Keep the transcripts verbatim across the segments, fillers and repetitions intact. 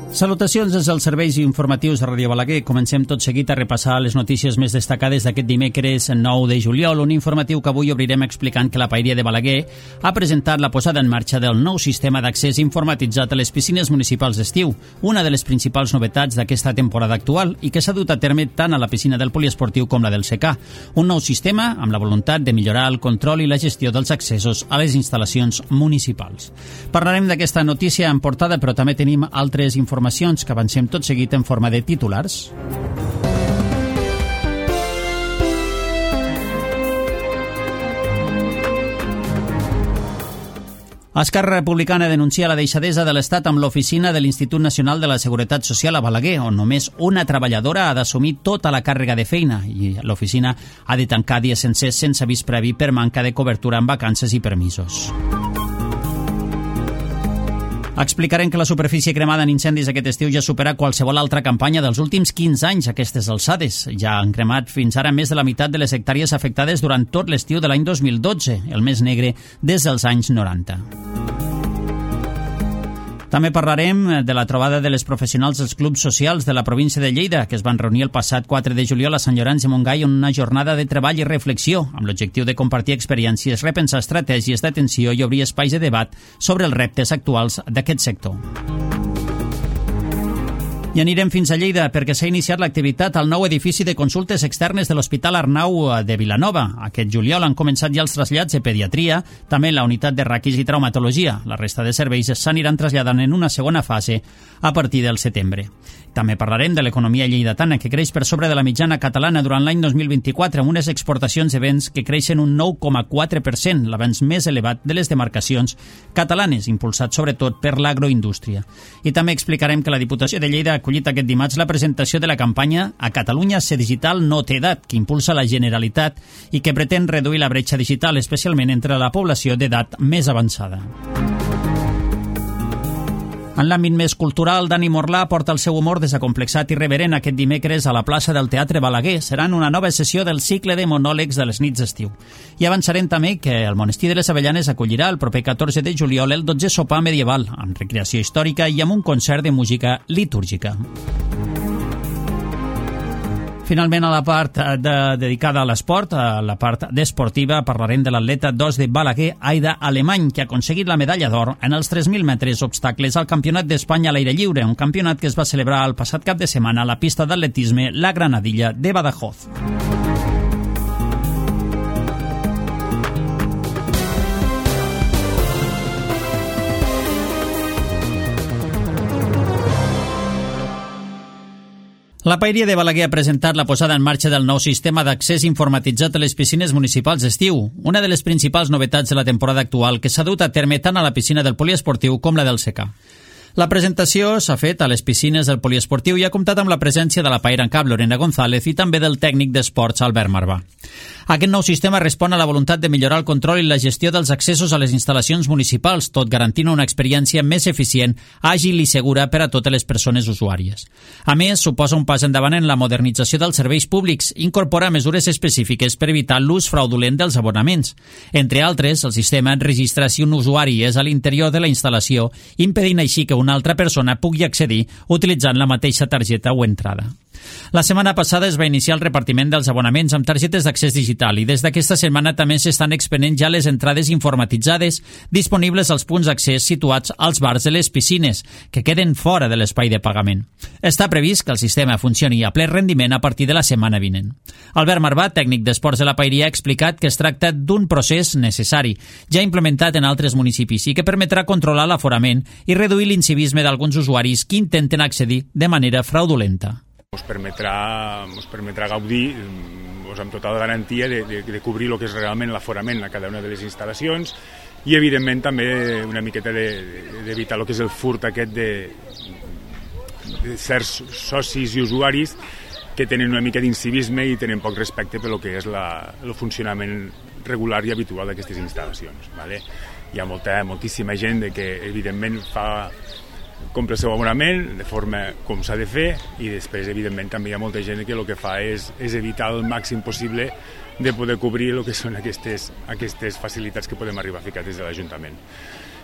Salutacions des dels serveis informatius de Ràdio Balaguer. Comencem tot seguit a repassar les notícies més destacades d'aquest dimecres nou de juliol, un informatiu que avui obrirem explicant que la Paeria de Balaguer ha presentat la posada en marxa del nou sistema d'accés informatitzat a les piscines municipals d'estiu, una de les principals novetats d'aquesta temporada actual i que s'ha dut a terme tant a la piscina del poliesportiu com la del secà. Un nou sistema amb la voluntat de millorar el control i la gestió dels accessos a les instal·lacions municipals. Parlarem d'aquesta notícia en portada, però també tenim altres informacions que avancem tot seguit en forma de titulars. Esquerra Republicana denuncia la deixadesa de l'Estat amb l'oficina de l'Institut Nacional de la Seguretat Social a Balaguer, on només una treballadora ha d'assumir tota la càrrega de feina i l'oficina ha de tancar dies sencers sense avís previ per manca de cobertura en vacances i permisos. Explicarem que la superfície cremada en incendis aquest estiu ja supera qualsevol altra campanya dels últims quinze anys a aquestes alçades. Ja han cremat fins ara més de la meitat de les hectàrees afectades durant tot l'estiu de l'any dos mil dotze, el més negre des dels anys noranta. També parlarem de la trobada de les professionals dels clubs socials de la província de Lleida, que es van reunir el passat quatre de juliol a Sant Llorenç de Montgai en una jornada de treball i reflexió, amb l'objectiu de compartir experiències, repensar estratègies d'atenció i obrir espais de debat sobre els reptes actuals d'aquest sector. I anirem fins a Lleida perquè s'ha iniciat l'activitat al nou edifici de consultes externes de l'Hospital Arnau de Vilanova. Aquest juliol han començat ja els trasllats de pediatria, també la unitat de raquis i traumatologia. La resta de serveis s'aniran traslladant en una segona fase a partir del setembre. També parlarem de l'economia lleidatana, que creix per sobre de la mitjana catalana durant l'any dos mil vint-i-quatre, amb unes exportacions de béns que creixen un nou coma quatre per cent, l'avanç més elevat de les demarcacions catalanes, impulsat sobretot per l'agroindústria. I també explicarem que la Diputació de Lleida ha acollit aquest dimarts la presentació de la campanya A Catalunya Ser Digital no té edat, que impulsa la Generalitat i que pretén reduir la bretxa digital, especialment entre la població d'edat més avançada. En l'àmbit més cultural, Dani Morlà porta el seu humor desacomplexat i reverent aquest dimecres a la plaça del Teatre Balaguer. Serà en una nova sessió del cicle de monòlegs de les nits d'estiu. I avançarem també que el Monestir de les Avellanes acollirà el proper catorze de juliol el dotzè sopar medieval, amb recreació històrica i amb un concert de música litúrgica. Finalment, a la part de, dedicada a l'esport, a la part d'esportiva, parlarem de l'atleta dos de Balaguer, Aida Alemany, que ha aconseguit la medalla d'or en els tres mil metres obstacles al Campionat d'Espanya a l'aire lliure, un campionat que es va celebrar el passat cap de setmana a la pista d'atletisme La Granadilla de Badajoz. La Paeria de Balaguer ha presentat la posada en marxa del nou sistema d'accés informatitzat a les piscines municipals d'estiu, una de les principals novetats de la temporada actual que s'ha dut a terme tant a la piscina del poliesportiu com la del secà. La presentació s'ha fet a les piscines del poliesportiu i ha comptat amb la presència de la paera en cap Lorena González i també del tècnic d'esports Albert Marvà. Aquest nou sistema respon a la voluntat de millorar el control i la gestió dels accessos a les instal·lacions municipals, tot garantint una experiència més eficient, àgil i segura per a totes les persones usuàries. A més, suposa un pas endavant en la modernització dels serveis públics, incorpora mesures específiques per evitar l'ús fraudulent dels abonaments. Entre altres, el sistema registra si un usuari és a l'interior de la instal·lació, impedint així que una altra persona pugui accedir utilitzant la mateixa targeta o entrada. La setmana passada es va iniciar el repartiment dels abonaments amb targetes d'accés digital i des d'aquesta setmana també s'estan expenent ja les entrades informatitzades disponibles als punts d'accés situats als bars de les piscines, que queden fora de l'espai de pagament. Està previst que el sistema funcioni a ple rendiment a partir de la setmana vinent. Albert Marvà, tècnic d'esports de la Paeria, ha explicat que es tracta d'un procés necessari, ja implementat en altres municipis i que permetrà controlar l'aforament i reduir l'incivisme d'alguns usuaris que intenten accedir de manera fraudulenta. Ens permetrà, ens permetrà gaudir doncs, amb total garantia de, de, de cobrir el que és realment l'aforament a cada una de les instal·lacions i, evidentment, també una miqueta d'evitar de, de, el que és el furt aquest de, de certs socis i usuaris que tenen una mica d'incivisme i tenen poc respecte per lo que és la, el funcionament regular i habitual d'aquestes instal·lacions. Vale? Hi ha molta, moltíssima gent de que, evidentment, fa... compra el seu abonament de forma com s'ha de fer i després, evidentment, també hi ha molta gent que el que fa és, és evitar el màxim possible de poder cobrir el que són aquestes, aquestes facilitats que podem arribar a ficar des de l'Ajuntament.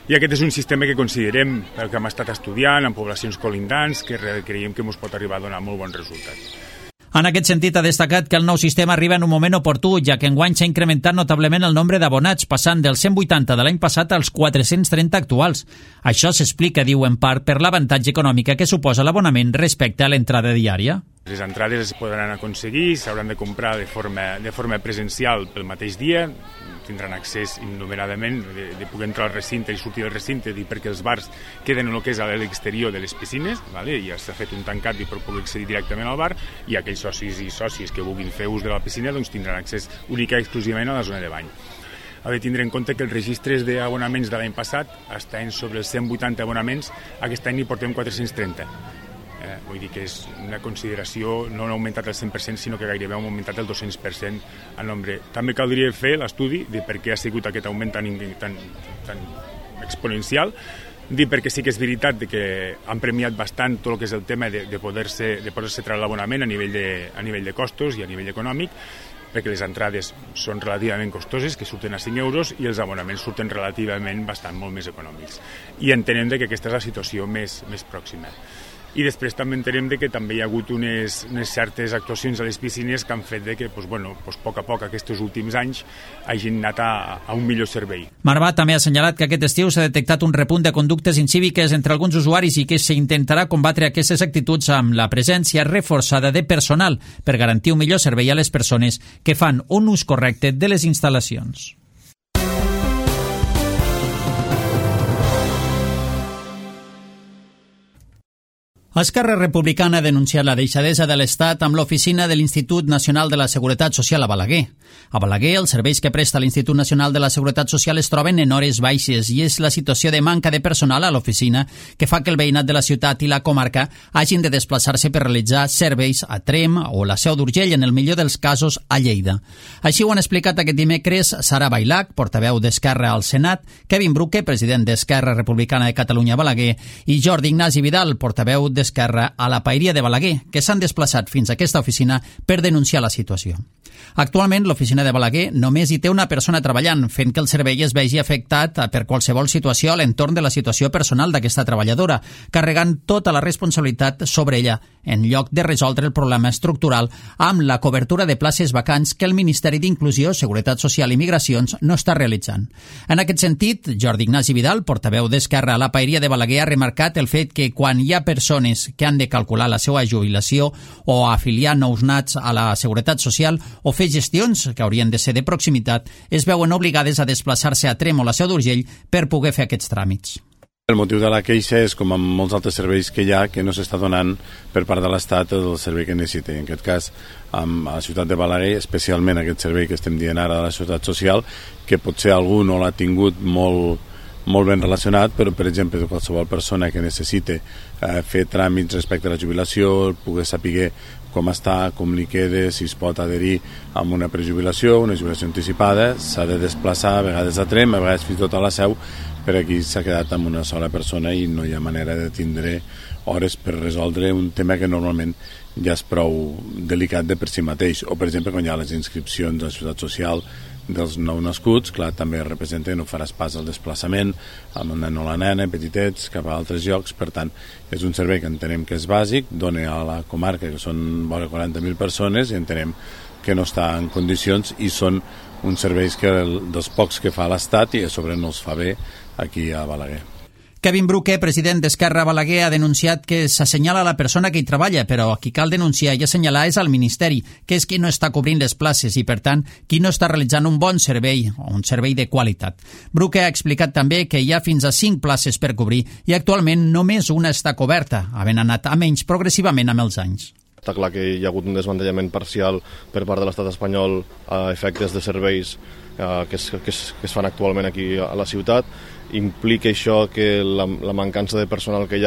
I aquest és un sistema que considerem, el que hem estat estudiant en poblacions colindants, que creiem que ens pot arribar a donar molt bons resultats. En aquest sentit, ha destacat que el nou sistema arriba en un moment oportú, ja que enguany s'ha incrementat notablement el nombre d'abonats, passant dels cent vuitanta de l'any passat als quatre-cents trenta actuals. Això s'explica, diu, en part per l'avantatge econòmic que suposa l'abonament respecte a l'entrada diària. Les entrades es podran aconseguir, s'hauran de comprar de forma, de forma presencial pel mateix dia, tindran accés innumeradament de, de poder entrar al recinte i sortir del recinte, i perquè els bars queden en el que és a l'exterior de les piscines, vale? Ja s'ha fet un tancat i per poder accedir directament al bar, i aquells socis i sòcies que vulguin fer ús de la piscina doncs tindran accés únic i exclusivament a la zona de bany. Ha de tindre en compte que els registres d'abonaments de l'any passat estaven sobre els cent vuitanta abonaments, aquest any hi portem quatre-cents trenta. Eh, vull dir que és una consideració, no ha augmentat el cent per cent, sinó que gairebé ha augmentat el dos-cents per cent el nombre. També caldria fer l'estudi de per què ha sigut aquest augment tan, tan, tan exponencial, dir perquè sí que és veritat de que han premiat bastant tot el que és el tema de, de poder-se de poder-se treure l'abonament a nivell de, a nivell de costos i a nivell econòmic, perquè les entrades són relativament costoses, que surten a cinc euros, i els abonaments surten relativament bastant molt més econòmics. I entenem que aquesta és la situació més, més pròxima. I després també entenem que també hi ha hagut unes, unes certes actuacions a les piscines que han fet de que, doncs, bueno, doncs, a poc a poc, aquests últims anys, hagin anat a, a un millor servei. Marvà també ha assenyalat que aquest estiu s'ha detectat un repunt de conductes incíviques entre alguns usuaris i que s'intentarà combatre aquestes actituds amb la presència reforçada de personal per garantir un millor servei a les persones que fan un ús correcte de les instal·lacions. Esquerra Republicana ha denunciat la deixadesa de l'Estat amb l'oficina de l'Institut Nacional de la Seguretat Social a Balaguer. A Balaguer, els serveis que presta l'Institut Nacional de la Seguretat Social es troben en hores baixes i és la situació de manca de personal a l'oficina que fa que el veïnat de la ciutat i la comarca hagin de desplaçar-se per realitzar serveis a Trem o la Seu d'Urgell, en el millor dels casos a Lleida. Així ho han explicat aquest dimecres Sara Bailac, portaveu d'Esquerra al Senat, Kevin Bruque, president d'Esquerra Republicana de Catalunya a Balaguer, i Jordi Ignasi Vidal, portaveu d'Esquerra Esquerra a la Paeria de Balaguer, que s'han desplaçat fins a aquesta oficina per denunciar la situació. Actualment, l'oficina de Balaguer només hi té una persona treballant, fent que el servei es vegi afectat per qualsevol situació a l'entorn de la situació personal d'aquesta treballadora, carregant tota la responsabilitat sobre ella, en lloc de resoldre el problema estructural amb la cobertura de places vacants que el Ministeri d'Inclusió, Seguretat Social i Migracions no està realitzant. En aquest sentit, Jordi Ignasi Vidal, portaveu d'Esquerra a la Paeria de Balaguer, ha remarcat el fet que quan hi ha persones que han de calcular la seva jubilació o afiliar nous nats a la Seguretat Social o fer gestions que haurien de ser de proximitat, es veuen obligades a desplaçar-se a Trem o la Seu d'Urgell per poder fer aquests tràmits. El motiu de la queixa és, com amb molts altres serveis que hi ha, que no s'està donant per part de l'Estat el servei que necessita. En aquest cas, amb a la ciutat de Balaguer, especialment aquest servei que estem dient ara de la ciutat social, que potser algú no l'ha tingut molt, molt ben relacionat, però, per exemple, de qualsevol persona que necessite eh, fer tràmits respecte a la jubilació, poder saber com està, com li queda, si es pot adherir a una prejubilació, una jubilació anticipada, s'ha de desplaçar a vegades a Trem, a vegades fins i tot a la Seu, per aquí s'ha quedat amb una sola persona i no hi ha manera de tindre hores per resoldre un tema que normalment ja és prou delicat de per si mateix. O, per exemple, quan hi ha les inscripcions a la ciutat social dels nou nascuts, clar, també representa que no faràs pas el desplaçament amb un nen o la nena, petitets, cap a altres llocs. Per tant, és un servei que entenem que és bàsic, dona a la comarca, que són vora quaranta mil persones, i entenem que no està en condicions, i són uns serveis que dels pocs que fa l'Estat i a sobre no els fa bé aquí a Balaguer. Kevin Bruque, president d'Esquerra a Balaguer, ha denunciat que s'assenyala la persona que hi treballa, però qui cal denunciar i assenyalar és el Ministeri, que és qui no està cobrint les places i, per tant, qui no està realitzant un bon servei o un servei de qualitat. Bruque ha explicat també que hi ha fins a cinc places per cobrir i actualment només una està coberta, havent anat a menys progressivament amb els anys. Està clar que hi ha hagut un desmantellament parcial per part de l'estat espanyol a efectes de serveis eh, que, es, que, es, que es fan actualment aquí a la ciutat. Implica això que la, la mancança de personal que hi ha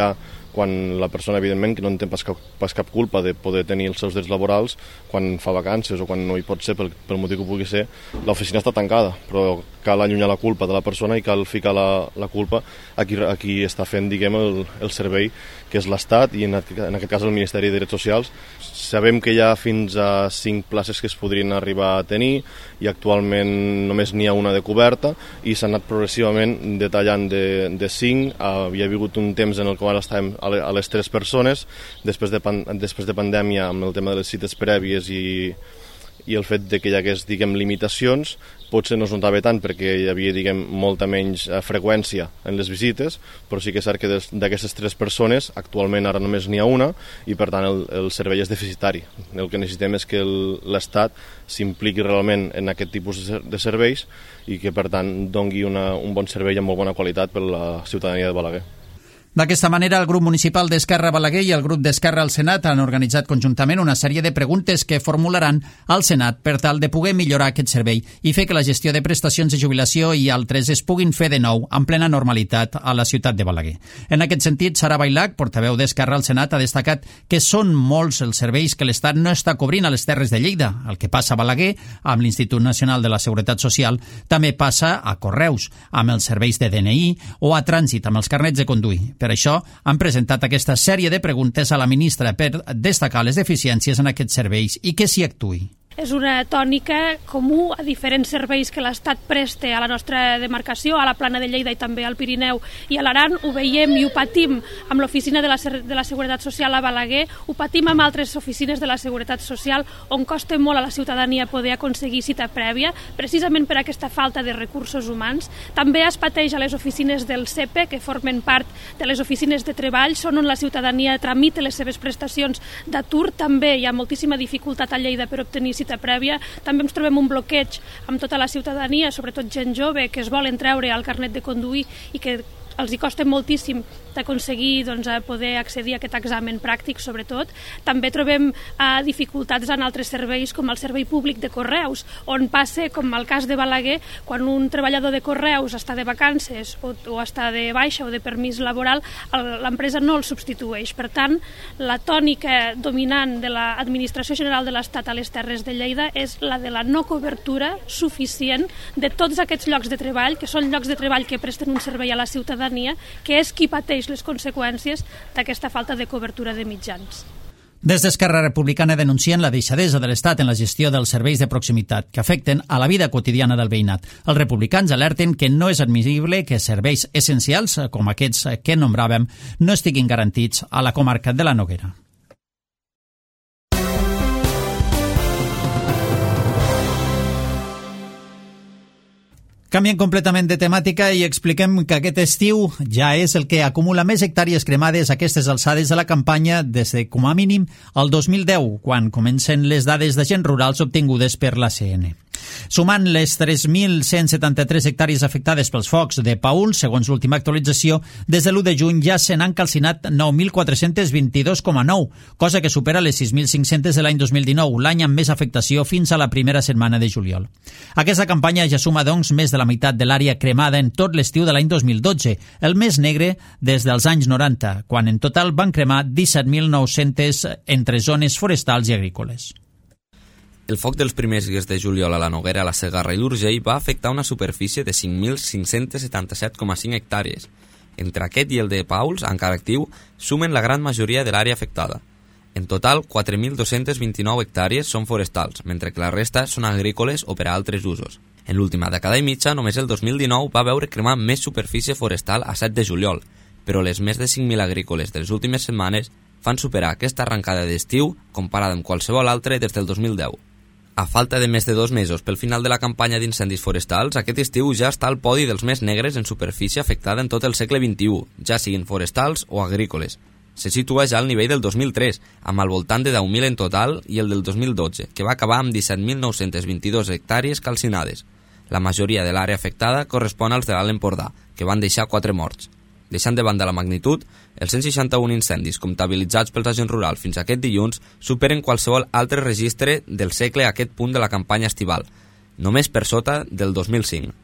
quan la persona, evidentment, que no en té pas cap, pas cap culpa de poder tenir els seus drets laborals, quan fa vacances o quan no hi pot ser pel, pel motiu que pugui ser, l'oficina està tancada, però cal allunyar la culpa de la persona i cal ficar la, la culpa a qui, a qui està fent, diguem, el, el servei, que és l'Estat i en, en aquest cas el Ministeri de Drets Socials. Sabem que hi ha fins a cinc places que es podrien arribar a tenir i actualment només n'hi ha una de coberta i s'ha anat progressivament detallant de, de cinc. Havia hagut un temps en el qual estàvem a les tres persones, després de, pan, després de pandèmia amb el tema de les cites prèvies i, i el fet de que hi hagués, diguem, limitacions, potser no es notava tant perquè hi havia, diguem, molta menys freqüència en les visites, però sí que és cert que d'aquestes tres persones actualment ara només n'hi ha una i per tant el, el servei és deficitari. El que necessitem és que l'Estat s'impliqui realment en aquest tipus de serveis i que per tant dongui una, un bon servei amb molt bona qualitat per a la ciutadania de Balaguer. D'aquesta manera, el grup municipal d'Esquerra Balaguer i el grup d'Esquerra al Senat han organitzat conjuntament una sèrie de preguntes que formularan al Senat per tal de poder millorar aquest servei i fer que la gestió de prestacions de jubilació i altres es puguin fer de nou en plena normalitat a la ciutat de Balaguer. En aquest sentit, Sara Bailac, portaveu d'Esquerra al Senat, ha destacat que són molts els serveis que l'Estat no està cobrint a les Terres de Lleida. El que passa a Balaguer, amb l'Institut Nacional de la Seguretat Social, també passa a Correus, amb els serveis de D N I o a Trànsit, amb els carnets de conduir. Per això han presentat aquesta sèrie de preguntes a la ministra per destacar les deficiències en aquests serveis i que s'hi actuï. És una tònica comú a diferents serveis que l'Estat presta a la nostra demarcació, a la Plana de Lleida i també al Pirineu i a l'Aran. Ho veiem i ho patim amb l'Oficina de la, de la Seguretat Social a Balaguer, ho patim amb altres oficines de la Seguretat Social on costa molt a la ciutadania poder aconseguir cita prèvia, precisament per aquesta falta de recursos humans. També es pateix a les oficines del C E P E, que formen part de les oficines de treball, són on la ciutadania tramita les seves prestacions d'atur. També hi ha moltíssima dificultat a Lleida per obtenir cita prèvia. També ens trobem un bloqueig amb tota la ciutadania, sobretot gent jove que es volen treure el carnet de conduir i que els hi costa moltíssim d'aconseguir doncs, poder accedir a aquest examen pràctic, sobretot. També trobem eh, dificultats en altres serveis, com el servei públic de Correus, on passa, com el cas de Balaguer, quan un treballador de Correus està de vacances o, o està de baixa o de permís laboral, l'empresa no el substitueix. Per tant, la tònica dominant de l'Administració General de l'Estat a les Terres de Lleida és la de la no cobertura suficient de tots aquests llocs de treball, que són llocs de treball que presten un servei a la ciutadania, que és qui pateix les conseqüències d'aquesta falta de cobertura de mitjans. Des d'Esquerra Republicana denuncien la deixadesa de l'Estat en la gestió dels serveis de proximitat que afecten a la vida quotidiana del veïnat. Els republicans alerten que no és admissible que serveis essencials, com aquests que nombràvem, no estiguin garantits a la comarca de la Noguera. Canviem completament de temàtica i expliquem que aquest estiu ja és el que acumula més hectàrees cremades a aquestes alçades de la campanya des de, com a mínim, el dos mil deu, quan comencen les dades d'agents rurals obtingudes per l'A C N. Sumant les tres mil cent setanta-tres hectàrees afectades pels focs de Paül, segons l'última actualització, des de l'u de juny ja se n'han calcinat nou mil quatre-cents vint-i-dos coma nou, cosa que supera les sis mil cinc-cents de l'any dos mil dinou, l'any amb més afectació fins a la primera setmana de juliol. Aquesta campanya ja suma, doncs, més de la meitat de l'àrea cremada en tot l'estiu de l'any dos mil dotze, el més negre des dels anys noranta, quan en total van cremar disset mil nou-cents entre zones forestals i agrícoles. El foc dels primers dies de juliol a la Noguera, la Segarra i l'Urgell va afectar una superfície de cinc mil cinc-cents setanta-set coma cinc hectàrees. Entre aquest i el de Pauls, encara actiu, sumen la gran majoria de l'àrea afectada. En total, quatre mil dos-cents vint-i-nou hectàrees són forestals, mentre que la resta són agrícoles o per a altres usos. En l'última dècada i mitja, només el dos mil dinou va veure cremar més superfície forestal a set de juliol, però les més de cinc mil agrícoles de les últimes setmanes fan superar aquesta arrencada d'estiu comparada amb qualsevol altre des del dos mil deu. A falta de més de dos mesos pel final de la campanya d'incendis forestals, aquest estiu ja està al podi dels més negres en superfície afectada en tot el segle vint-i-u, ja siguin forestals o agrícoles. Se situa ja al nivell del dos mil tres, amb al voltant de deu mil en total, i el del dos mil dotze, que va acabar amb disset mil nou-cents vint-i-dos hectàrees calcinades. La majoria de l'àrea afectada correspon als de l'Alt Empordà, que van deixar quatre morts. Deixant de banda la magnitud, els cent seixanta-un incendis comptabilitzats pels agents rurals fins a aquest dilluns superen qualsevol altre registre del segle a aquest punt de la campanya estival, només per sota del dos mil cinc.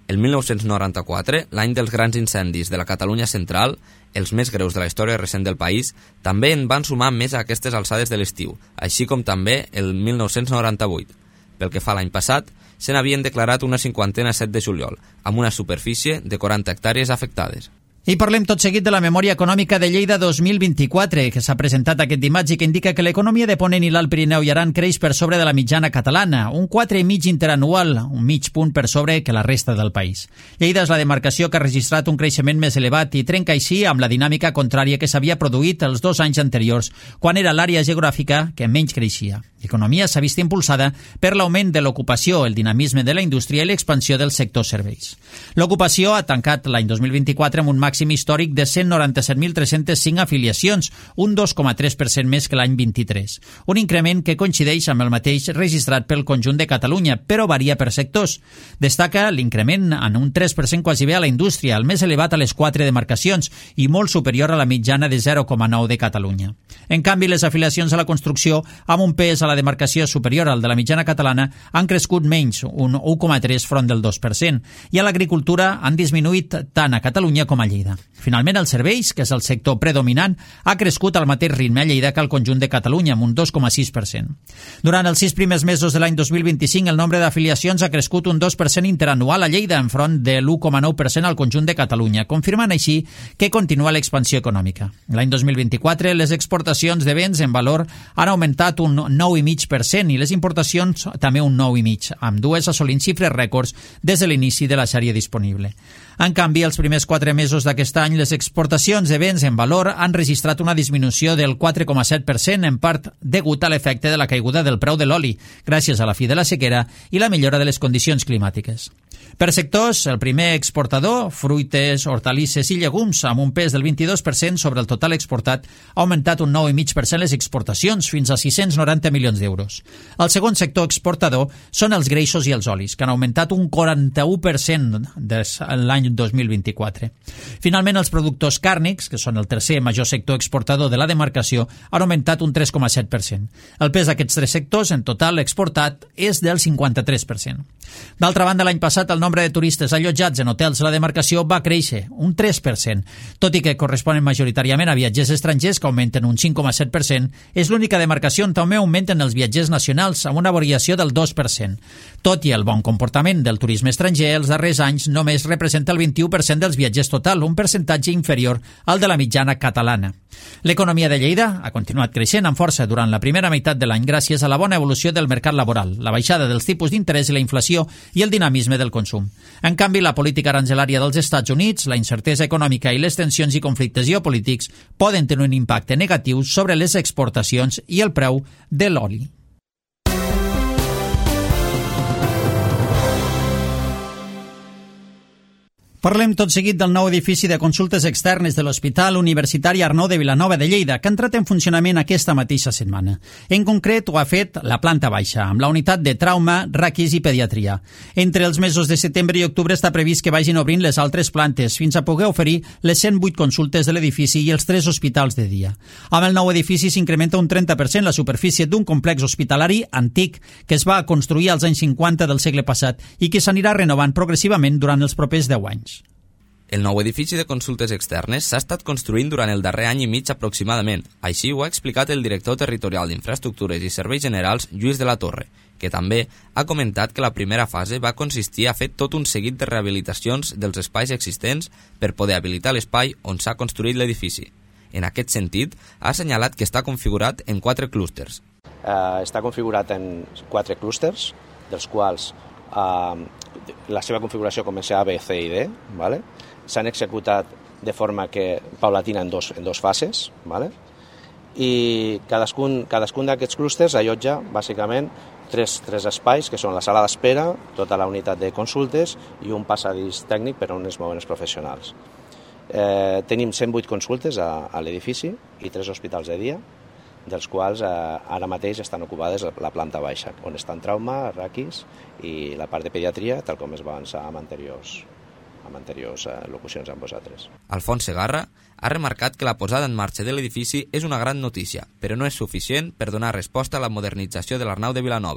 El mil nou-cents noranta-quatre, l'any dels grans incendis de la Catalunya central, els més greus de la història recent del país, també en van sumar més a aquestes alçades de l'estiu, així com també el mil nou-cents noranta-vuit. Pel que fa l'any passat, se n'havien declarat una cinquantena a set de juliol, amb una superfície de quaranta hectàrees afectades. I parlem tot seguit de la memòria econòmica de Lleida dos mil vint-i-quatre, que s'ha presentat aquest dimarts i que indica que l'economia de Ponent i l'Alt Pirineu i Aran creix per sobre de la mitjana catalana, un quatre coma cinc interanual, un mig punt per sobre que la resta del país. Lleida és la demarcació que ha registrat un creixement més elevat i trenca així amb la dinàmica contrària que s'havia produït els dos anys anteriors, quan era l'àrea geogràfica que menys creixia. L'economia s'ha vist impulsada per l'augment de l'ocupació, el dinamisme de la indústria i l'expansió del sector serveis. L'ocupació ha tancat l'any dos mil vint-i-quatre amb un màxim històric de cent noranta-set mil tres-cents cinc afiliacions, un dos coma tres per cent més que l'any vint-i-tres. Un increment que coincideix amb el mateix registrat pel conjunt de Catalunya, però varia per sectors. Destaca l'increment en un tres per cent quasi bé a la indústria, el més elevat a les quatre demarcacions i molt superior a la mitjana de zero coma nou de Catalunya. En canvi, les afiliacions a la construcció, amb un pes a la demarcació superior al de la mitjana catalana, han crescut menys, un u coma tres front del dos per cent, i a l'agricultura han disminuït tant a Catalunya com a Lleida. Finalment, els serveis, que és el sector predominant, ha crescut al mateix ritme a Lleida que al conjunt de Catalunya, amb un dos coma sis per cent. Durant els sis primers mesos de l'any dos mil vint-i-cinc, el nombre d'afiliacions ha crescut un dos per cent interanual a Lleida, enfront de l'u coma nou per cent al conjunt de Catalunya, confirmant així que continua l'expansió econòmica. L'any dos mil vint-i-quatre, les exportacions de béns en valor han augmentat un nou coma cinc per cent i les importacions també un nou coma cinc per cent, amb dues assolint xifres rècords des de l'inici de la sèrie disponible. En canvi, els primers quatre mesos d'aquest any, les exportacions de béns en valor han registrat una disminució del quatre coma set per cent, en part degut a l'efecte de la caiguda del preu de l'oli, gràcies a la fi de la sequera i la millora de les condicions climàtiques. Per sectors, el primer exportador, fruites, hortalisses i llegums, amb un pes del vint-i-dos per cent sobre el total exportat, ha augmentat un nou coma cinc per cent les exportacions, fins a sis-cents noranta milions d'euros. El segon sector exportador són els greixos i els olis, que han augmentat un quaranta-u per cent des l'any dos mil vint-i-quatre. Finalment, els productors càrnics, que són el tercer major sector exportador de la demarcació, han augmentat un tres coma set per cent. El pes d'aquests tres sectors, en total exportat, és del cinquanta-tres per cent. D'altra banda, l'any passat el nombre de turistes allotjats en hotels a la demarcació va créixer, un tres per cent. Tot i que corresponen majoritàriament a viatgers estrangers, que augmenten un cinc coma set per cent, és l'única demarcació on també augmenten els viatgers nacionals, amb una variació del dos per cent. Tot i el bon comportament del turisme estranger, els darrers anys només representa el vint-i-u per cent dels viatgers total, un percentatge inferior al de la mitjana catalana. L'economia de Lleida ha continuat creixent amb força durant la primera meitat de l'any gràcies a la bona evolució del mercat laboral, la baixada dels tipus d'interès i la inflació i el dinamisme del consum. En canvi, la política arangelària dels Estats Units, la incertesa econòmica i les tensions i conflictes geopolítics poden tenir un impacte negatiu sobre les exportacions i el preu de l'oli. Parlem tot seguit del nou edifici de consultes externes de l'Hospital Universitari Arnau de Vilanova de Lleida, que ha entrat en funcionament aquesta mateixa setmana. En concret, ho ha fet la planta baixa, amb la unitat de trauma, raquis i pediatria. Entre els mesos de setembre i octubre està previst que vagin obrint les altres plantes, fins a poder oferir les cent vuit consultes de l'edifici i els tres hospitals de dia. Amb el nou edifici s'incrementa un trenta per cent la superfície d'un complex hospitalari antic que es va construir als anys cinquanta del segle passat i que s'anirà renovant progressivament durant els propers deu anys. El nou edifici de consultes externes s'ha estat construint durant el darrer any i mig aproximadament. Així ho ha explicat el director territorial d'Infraestructures i Serveis Generals, Lluís de la Torre, que també ha comentat que la primera fase va consistir a fer tot un seguit de rehabilitacions dels espais existents per poder habilitar l'espai on s'ha construït l'edifici. En aquest sentit, ha assenyalat que està configurat en quatre clústers. Uh, està configurat en quatre clústers, dels quals uh, la seva configuració comença A, B, C i D, ¿vale? S'han executat de forma que paulatina en dos, en dos fases, ¿vale? I cadascun, cadascun d'aquests clústers allotja bàsicament tres, tres espais, que són la sala d'espera, tota la unitat de consultes i un passadís tècnic per on es mouen els professionals. Eh, tenim cent vuit consultes a, a l'edifici i tres hospitals de dia, dels quals eh, ara mateix estan ocupades la planta baixa, on estan trauma, raquis i la part de pediatria, tal com es va avançar amb anteriors, amb anteriors eh, locucions amb vosaltres. Alfons Segarra ha remarcat que la posada en marxa de l'edifici és una gran notícia, però no és suficient per donar resposta a la modernització de l'Arnau de Vilanova.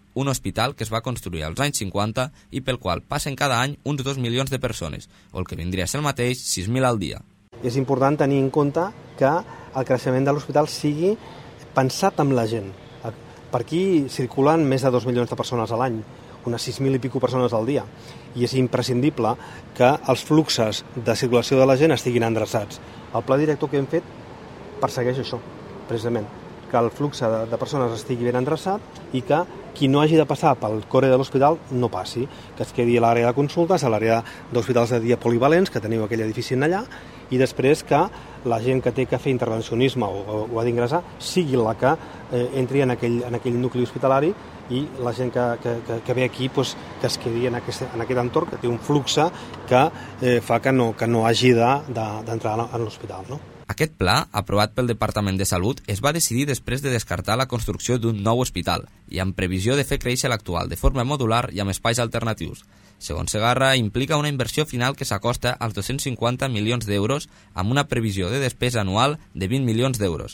un hospital que es va construir als anys cinquanta i pel qual passen cada any uns dos milions de persones, o el que vindria a ser el mateix, sis mil al dia. És important tenir en compte que el creixement de l'hospital sigui pensat amb la gent. Per aquí circulen més de dos milions de persones a l'any, unes sis mil i pico persones al dia, i és imprescindible que els fluxos de circulació de la gent estiguin endreçats. El pla director que hem fet persegueix això, precisament, que el flux de, de persones estigui ben endreçat i que qui no hagi de passar pel core de l'hospital no passi, que es quedi a l'àrea de consultes, a l'àrea d'hospitals de dia polivalents, que teniu aquell edifici allà, i després que la gent que té que fer intervencionisme o, o, o ha d'ingressar sigui la que eh, entri en aquell, en aquell nucli hospitalari, i la gent que, que, que, que ve aquí pues, que es quedi en aquest, en aquest entorn, que té un flux que eh, fa que no, que no hagi d'entrar de, de, en l'hospital, no? Aquest pla, aprovat pel Departament de Salut, es va decidir després de descartar la construcció d'un nou hospital i amb previsió de fer créixer l'actual de forma modular i amb espais alternatius. Segons Segarra, implica una inversió final que s'acosta als dos-cents cinquanta milions d'euros amb una previsió de despesa anual de vint milions d'euros.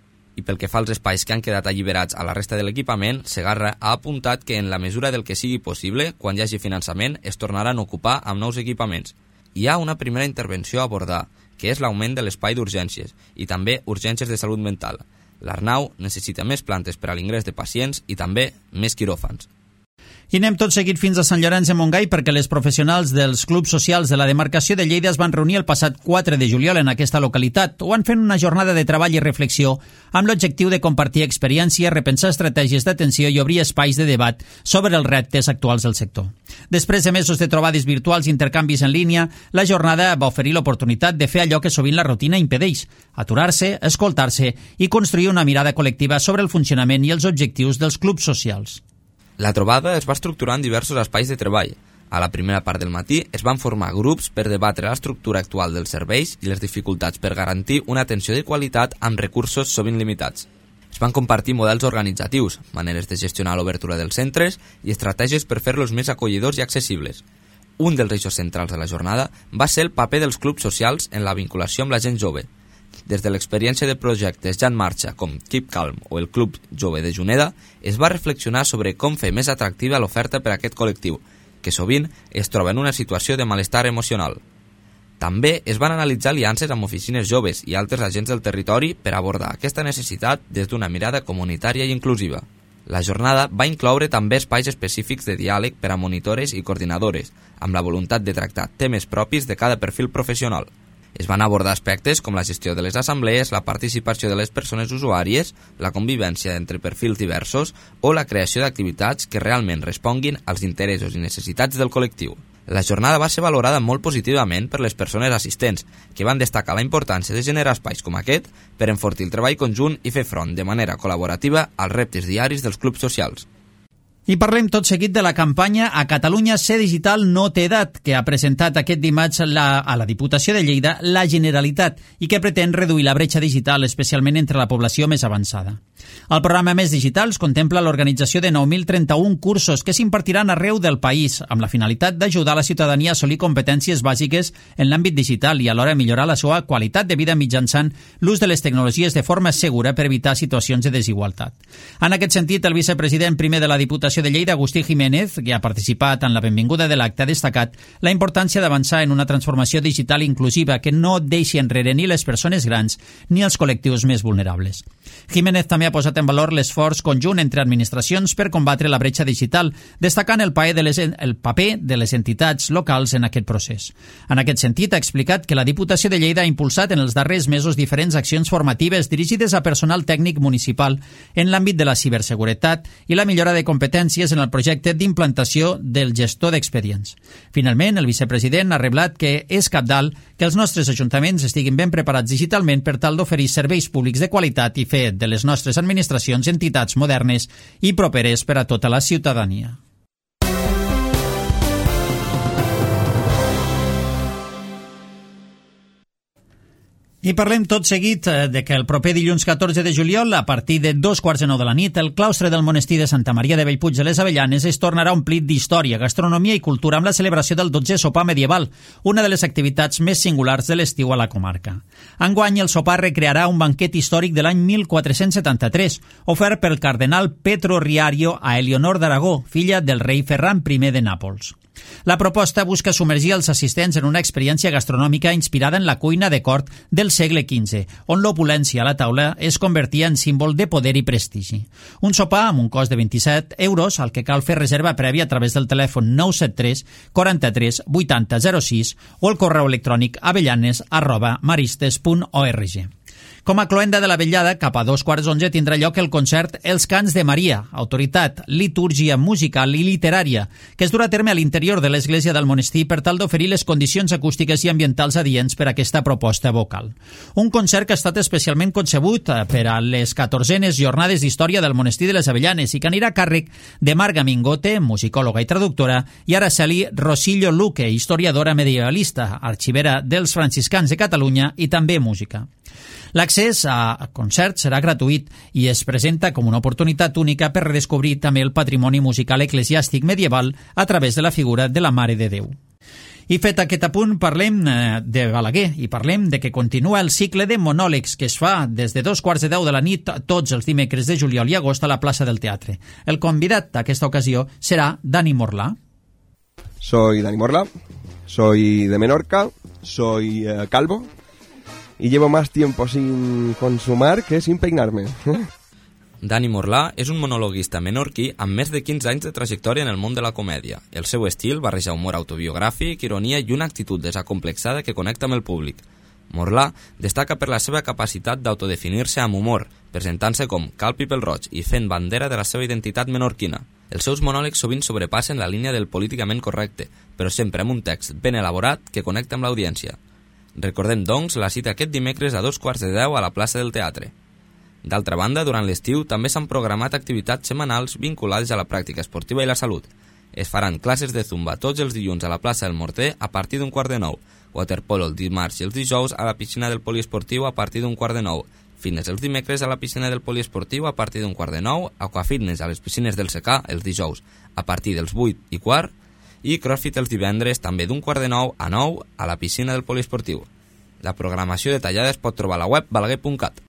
I pel que fa als espais que han quedat alliberats a la resta de l'equipament, Segarra ha apuntat que en la mesura del que sigui possible, quan hi hagi finançament, es tornaran a ocupar amb nous equipaments. Hi ha una primera intervenció a abordar, que és l'augment de l'espai d'urgències i també urgències de salut mental. L'Arnau necessita més plantes per a l'ingrés de pacients i també més quiròfans. I anem tot seguit fins a Sant Llorenç de Montgai perquè les professionals dels clubs socials de la demarcació de Lleida es van reunir el passat quatre de juliol en aquesta localitat. Ho han fet una jornada de treball i reflexió amb l'objectiu de compartir experiència, repensar estratègies d'atenció i obrir espais de debat sobre els reptes actuals del sector. Després de mesos de trobades virtuals i intercanvis en línia, la jornada va oferir l'oportunitat de fer allò que sovint la rutina impedeix, aturar-se, escoltar-se i construir una mirada col·lectiva sobre el funcionament i els objectius dels clubs socials. La trobada es va estructurar en diversos espais de treball. A la primera part del matí es van formar grups per debatre l'estructura actual dels serveis i les dificultats per garantir una atenció de qualitat amb recursos sovint limitats. Es van compartir models organitzatius, maneres de gestionar l'obertura dels centres i estratègies per fer-los més acollidors i accessibles. Un dels eixos centrals de la jornada va ser el paper dels clubs socials en la vinculació amb la gent jove. Des de l'experiència de projectes ja en marxa com Keep Calm o el Club Jove de Juneda, es va reflexionar sobre com fer més atractiva l'oferta per a aquest col·lectiu, que sovint es troba en una situació de malestar emocional. També es van analitzar aliances amb oficines joves i altres agents del territori per abordar aquesta necessitat des d'una mirada comunitària i inclusiva. La jornada va incloure també espais específics de diàleg per a monitores i coordinadores, amb la voluntat de tractar temes propis de cada perfil professional. Es van abordar aspectes com la gestió de les assemblees, la participació de les persones usuàries, la convivència entre perfils diversos o la creació d'activitats que realment responguin als interessos i necessitats del col·lectiu. La jornada va ser valorada molt positivament per les persones assistents, que van destacar la importància de generar espais com aquest per enfortir el treball conjunt i fer front de manera col·laborativa als reptes diaris dels clubs socials. I parlem tot seguit de la campanya A Catalunya Ser Digital no té edat, que ha presentat aquest dimarts la, a la Diputació de Lleida la Generalitat i que pretén reduir la bretxa digital, especialment entre la població més avançada. El programa Més Digitals contempla l'organització de nou mil trenta-un cursos que s'impartiran arreu del país, amb la finalitat d'ajudar la ciutadania a assolir competències bàsiques en l'àmbit digital i alhora millorar la seva qualitat de vida mitjançant l'ús de les tecnologies de forma segura per evitar situacions de desigualtat. En aquest sentit, el vicepresident primer de la Diputació de Lleida, Agustí Jiménez, que ha participat en la benvinguda de l'acte, ha destacat la importància d'avançar en una transformació digital inclusiva que no deixi enrere ni les persones grans ni els col·lectius més vulnerables. Jiménez també ha posat en valor l'esforç conjunt entre administracions per combatre la bretxa digital, destacant el paper de les, el paper de les entitats locals en aquest procés. En aquest sentit, ha explicat que la Diputació de Lleida ha impulsat en els darrers mesos diferents accions formatives dirigides a personal tècnic municipal en l'àmbit de la ciberseguretat i la millora de competències en el projecte d'implantació del gestor d'expedients. Finalment, el vicepresident ha reblat que és cabdal que els nostres ajuntaments estiguin ben preparats digitalment per tal d'oferir serveis públics de qualitat i fer de les nostres administracions entitats modernes i properes per a tota la ciutadania. I parlem tot seguit de que el proper dilluns catorze de juliol, a partir de dos quarts de nou de la nit, el claustre del monestir de Santa Maria de Bellpuig de les Avellanes es tornarà omplit d'història, gastronomia i cultura amb la celebració del dotzè sopar medieval, una de les activitats més singulars de l'estiu a la comarca. Enguany, el sopar recrearà un banquet històric de l'any mil quatre-cents setanta-tres, ofert pel cardenal Petro Riario a Elionor d'Aragó, filla del rei Ferran primer de Nàpols. La proposta busca submergir els assistents en una experiència gastronòmica inspirada en la cuina de cort del segle quinze, on l'opulència a la taula es convertia en símbol de poder i prestigi. Un sopar amb un cost de vint-i-set euros, al que cal fer reserva prèvia a través del telèfon nou set tres quaranta-tres vuitanta zero sis o el correu electrònic avellanes arroba maristes punt org. Com a cloenda de la vetllada, cap a dos quarts d'onze tindrà lloc el concert Els Cants de Maria, autoritat, litúrgia musical i literària, que es durà a terme a l'interior de l'església del monestir per tal d'oferir les condicions acústiques i ambientals adients per a aquesta proposta vocal. Un concert que ha estat especialment concebut per a les catorzenes jornades d'història del monestir de les Avellanes i que anirà a càrrec de Marga Mingote, musicòloga i traductora, i Araceli Rosillo Luque, historiadora medievalista, arxivera dels franciscans de Catalunya i també música. L'accés a concert serà gratuït i es presenta com una oportunitat única per redescobrir també el patrimoni musical eclesiàstic medieval a través de la figura de la Mare de Déu. I fet aquest apunt, parlem de Balaguer i parlem de que continua el cicle de monòlegs que es fa des de dos quarts de deu de la nit tots els dimecres de juliol i agost a la plaça del Teatre. El convidat d'aquesta ocasió serà Dani Morlà. Soy Dani Morlà, soy de Menorca, soy eh, calvo y llevo más tiempo sin consumar que sin peinarme. Dani Morlà és un monologuista menorquí amb més de quinze anys de trajectòria en el món de la comèdia. El seu estil barreja humor autobiogràfic, ironia i una actitud desacomplexada que connecta amb el públic. Morlà destaca per la seva capacitat d'autodefinir-se amb humor, presentant-se com calp i pel-roig i fent bandera de la seva identitat menorquina. Els seus monòlegs sovint sobrepassen la línia del políticament correcte, però sempre amb un text ben elaborat que connecta amb l'audiència. Recordem, doncs, la cita aquest dimecres a dos quarts de deu a la plaça del Teatre. D'altra banda, durant l'estiu també s'han programat activitats setmanals vinculades a la pràctica esportiva i la salut. Es faran classes de zumba tots els dilluns a la plaça del Morter a partir d'un quart de nou, waterpolo els dimarts i els dijous a la piscina del poliesportiu a partir d'un quart de nou, fitness els dimecres a la piscina del poliesportiu a partir d'un quart de nou, aquafitness a les piscines del secà els dijous a partir dels vuit i quart, i crossfit els divendres també d'un quart de nou a nou a la piscina del poliesportiu. La programació detallada es pot trobar a la web balaguer punt cat.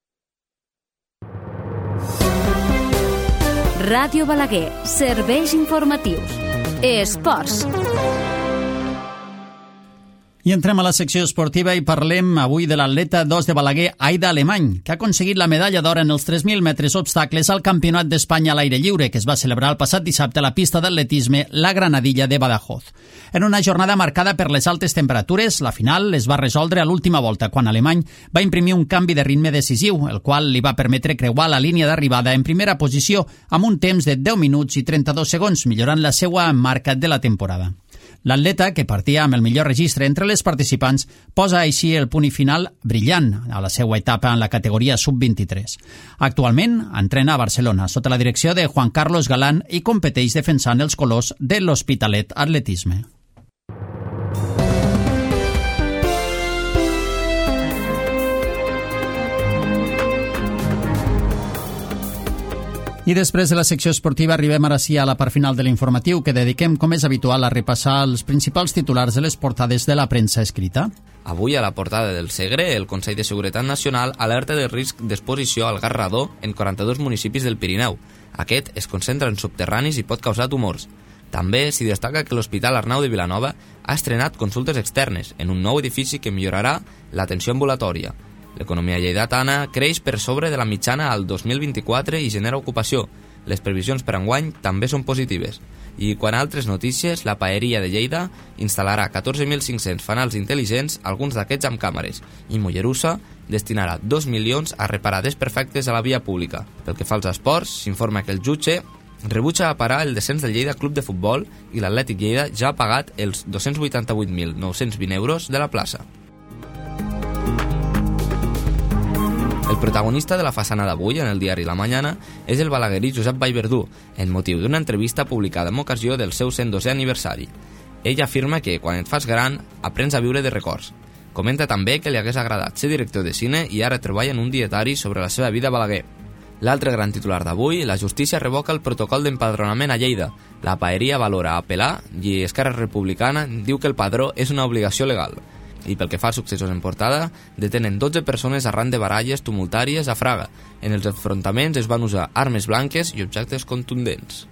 Ràdio Balaguer, serveis informatius. Esports. I entrem a la secció esportiva i parlem avui de l'atleta dos de Balaguer, Aida Alemany, que ha aconseguit la medalla d'or en els tres mil metres obstacles al Campionat d'Espanya a l'aire lliure, que es va celebrar el passat dissabte a la pista d'atletisme La Granadilla de Badajoz. En una jornada marcada per les altes temperatures, la final es va resoldre a l'última volta, quan Alemany va imprimir un canvi de ritme decisiu, el qual li va permetre creuar la línia d'arribada en primera posició amb un temps de deu minuts i trenta-dos segons, millorant la seva marca de la temporada. L'atleta, que partia amb el millor registre entre les participants, posa així el punt final brillant a la seva etapa en la categoria sub vint-i-tres. Actualment entrena a Barcelona sota la direcció de Juan Carlos Galán i competeix defensant els colors de l'Hospitalet Atletisme. I després de la secció esportiva arribem ara sí a la part final de l'informatiu, que dediquem, com és habitual, a repassar els principals titulars de les portades de la premsa escrita. Avui, a la portada del Segre, el Consell de Seguretat Nacional alerta del risc d'exposició al gas radó en quaranta-dos municipis del Pirineu. Aquest es concentra en subterranis i pot causar tumors. També s'hi destaca que l'Hospital Arnau de Vilanova ha estrenat consultes externes en un nou edifici que millorarà l'atenció ambulatòria. L'economia lleidatana creix per sobre de la mitjana al dos mil vint-i-quatre i genera ocupació. Les previsions per enguany també són positives. I quan a altres notícies, la Paeria de Lleida instal·larà catorze mil cinc-cents fanals intel·ligents, alguns d'aquests amb càmeres, i Mollerussa destinarà dos milions a reparar desperfectes a la via pública. Pel que fa als esports, s'informa que el jutge rebutja a parar el descens del Lleida Club de Futbol i l'Atlètic Lleida ja ha pagat els dos-cents vuitanta-vuit mil nou-cents vint euros de la plaça. El protagonista de la façana d'avui en el diari La Mañana és el balaguerí Josep Vallverdú, en motiu d'una entrevista publicada en ocasió del seu cent dosè aniversari. Ell afirma que, quan et fas gran, aprens a viure de records. Comenta també que li hagués agradat ser director de cine i ara treballa en un dietari sobre la seva vida a Balaguer. L'altre gran titular d'avui, la justícia revoca el protocol d'empadronament a Lleida. La paeria valora apel·lar i Esquerra Republicana diu que el padró és una obligació legal. I pel que fa als successos en portada, detenen dotze persones arran de baralles tumultàries a Fraga. En els enfrontaments es van usar armes blanques i objectes contundents.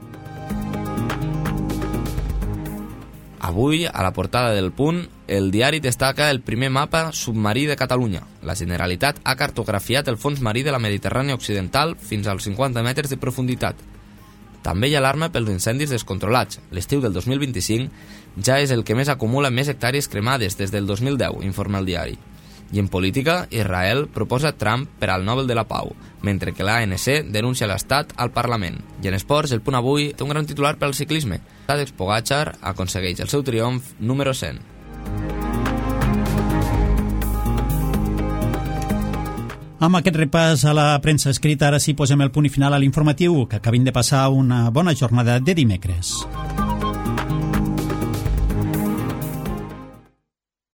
Avui, a la portada del Punt, el diari destaca el primer mapa submarí de Catalunya. La Generalitat ha cartografiat el fons marí de la Mediterrània Occidental fins als cinquanta metres de profunditat. També hi ha alarma pels incendis descontrolats. L'estiu del dos mil vint-i-cinc ja és el que més acumula més hectàrees cremades des del dos mil deu, informa el diari. I en política, Israel proposa Trump per al Nobel de la Pau, mentre que l'A N C denuncia l'Estat al Parlament. I en esports, el Punt avui té un gran titular per al ciclisme. Tadej Pogačar aconsegueix el seu triomf número cent. Amb aquest repàs a la premsa escrita, ara sí posem el punt i final a l'informatiu, que acabin de passar una bona jornada de dimecres.